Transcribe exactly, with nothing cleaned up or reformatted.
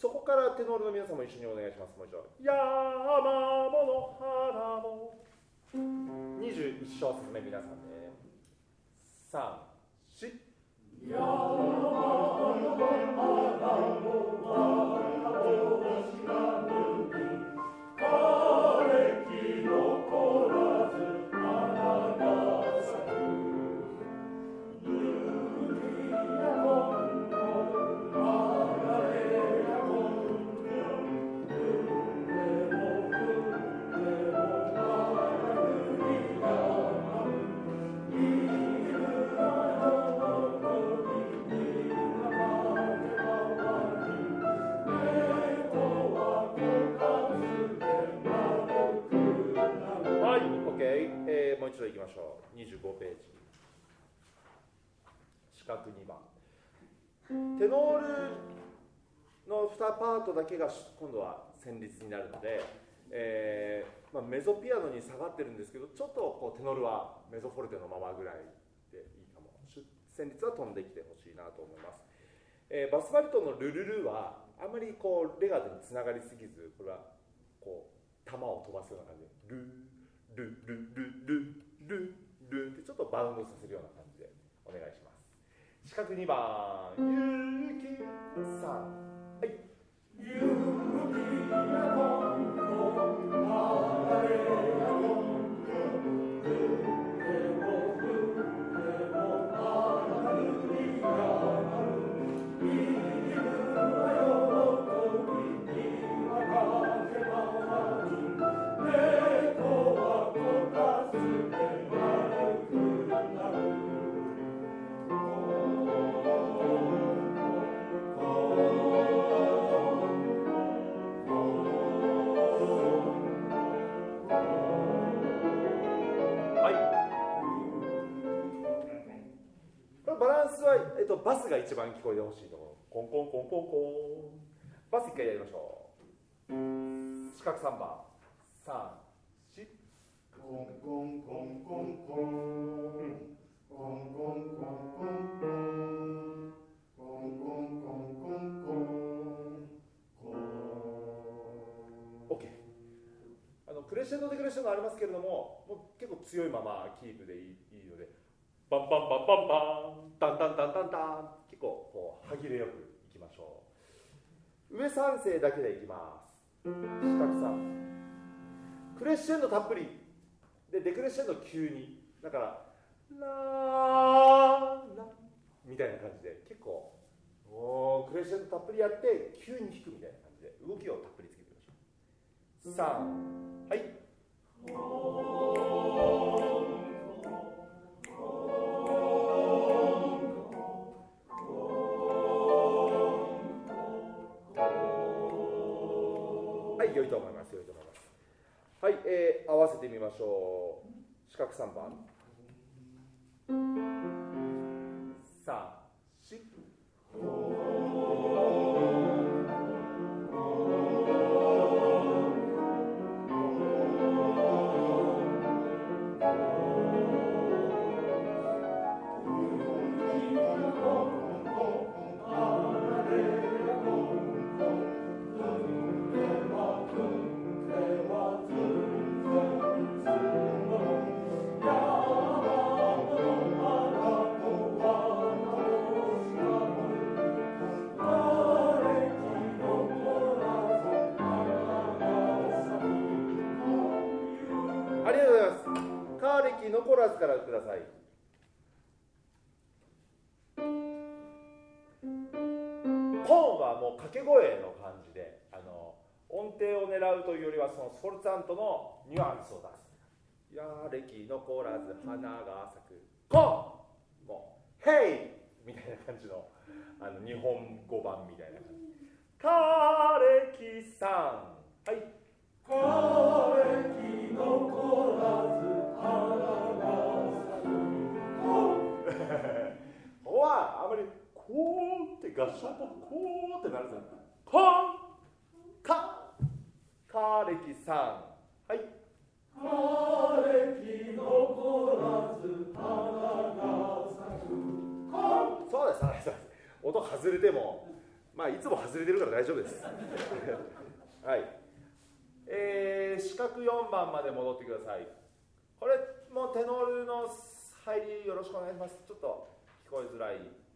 そこからテノールの皆さんも一緒にお願いします。もう一度。山もの花も。にじゅういち小節目皆さんで。さん、し。山もの花も私が抜き、枯れ木残らず花が咲く。もう一度いきましょう。にじゅうごページ。四角にばん。テノールのにパートだけが今度は旋律になるので、えーまあ、メゾピアノに下がってるんですけど、ちょっとこうテノールはメゾフォルテのままぐらいでいいかも。旋律は飛んできてほしいなと思います。えー、バスバリトンのルルルはあまりこうレガードにつながりすぎず、これはこう球を飛ばすような感じでルルルルルルルってちょっとバウンドさせるような感じでお願いします。四角にばん、ゆきさん、はい。ゆきやこんこんあれやこんこん、ふってもふってもあるにがある、いるはよとびにはかけばに、猫はこたつでバランスは、えっと、バスが一番聞こえてほしいところ。コンコンコンコンコン。バス一回やりましょう。四角さんばん。さん、し。コンコンコンコンコン。コンコンコンコンコン。コンコンコンコンコン。コン。OK。あのクレッシェンドデクレッションがありますけれども、もう結構強いままキープでいい、いいので。バンバンバンバンバンタンタンタンタンタン、結構こう歯切れよくいきましょう。上三声だけでいきます。四角さん、クレッシェンドたっぷりでデクレッシェンド急に、だからラーラみたいな感じで結構おクレッシェンドたっぷりやって急に弾くみたいな感じで動きをたっぷりつけてみましょう。さん、はい。はい、良いと思います。良いと思います。はい、えー、合わせてみましょう。四角さんばん。さん、し。残らずからください。ポンはもう掛け声の感じで、あの音程を狙うというよりはそのスフォルツァントのニュアンスを出す。やれき残らず花が咲く。ポンもうヘイみたいな感じの、あの日本語版みたいな感じ。枯れ木さん、はい。枯れ木残らず花ここはあまりこうって合唱っぽくこうってなるじゃん。コンカカレキさん、はい。カレキ残らず花が咲く。コンそうです、そうです。音外れてもまあいつも外れてるから大丈夫ですはい、えー、四角よんばんまで戻ってください。これもテノールの入りよろしくお願いします。ちょっと聞こえづらい